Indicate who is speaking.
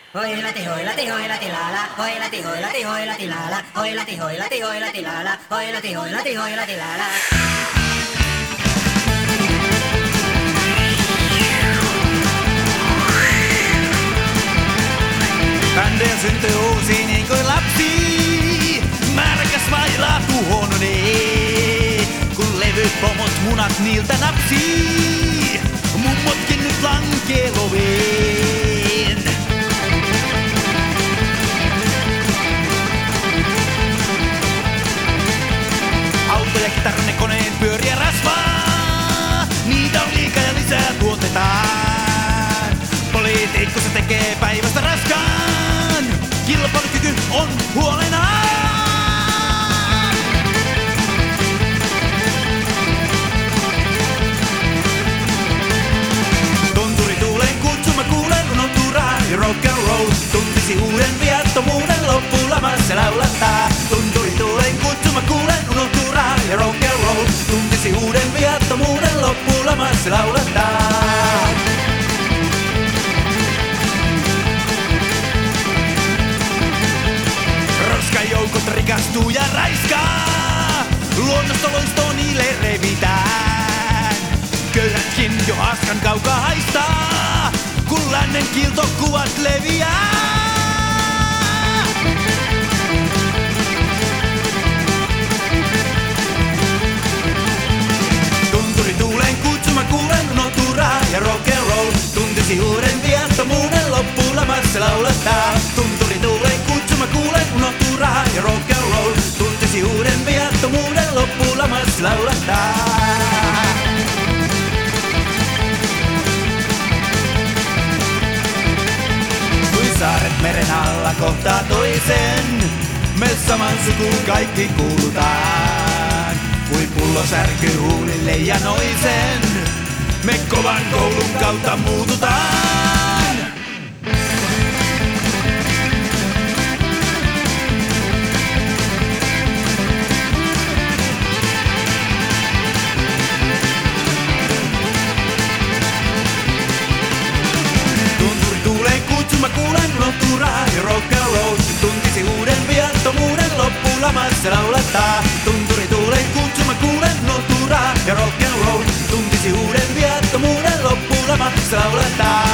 Speaker 1: Hoilati hoilati hoilati laala, hoilati hoilati hoilati laala, hoilati hoilati hoilati laala, hoilati hoilati hoilati laala.
Speaker 2: Bändejä syntyy uusi niin kuin lapsi. Märkäs vailla tuhonee, kun levyt, pomot, munat niiltä napsii. Mummotkin nyt lankee loveen. Autoja, kitarne, koneen, pyöriä, rasvaa. Niitä on liikaa ja lisää tuotetaan. Poliitikko se tekee päivästä raskaan. Kilpailukyky on huolenaan. Tunturituulen kutsuma kuulen unohturaa ja rock and roll. Tuntisi uuden viattomuuden loppulamassa laulattaa. Tunturituulen kutsuma kuulen unohturaa ja rock and roll. Tuntisi uuden viattomuuden loppulamassa laulattaa. Roskajoukot rikastuu ja raiskaa. Luonnostoloisto niille revitään. Köyhätkin jo askan kaukaa haistaa, kun lännen kiltokuvat leviää. Tunturituulen kutsuma kuulen unohturaa ja rock and roll. Tuntisi uuden viattomuuden loppulamassa laulattaa. Tunturituulen kutsuma kuulen unohturaa ja rock and roll. Tuntisi uuden viattomuuden loppulamassa laulattaa. Kuin saaret meren alla kohtaa toisen, me saman sukuun kaikki kuulutaan. Kuin pullo särkyy huulille ja noisen, me kovan koulun kautta muututaan. Tunturituulen kutsuma kuulen unohturaa ja rock and roll. Tuntisi uuden viattomuuden loppulamassa laulattaa. Tunturituulen kutsuma kuulen unohturaa ja rock and roll. Tuntisi uuden viattomuuden loppulamassa laulattaa.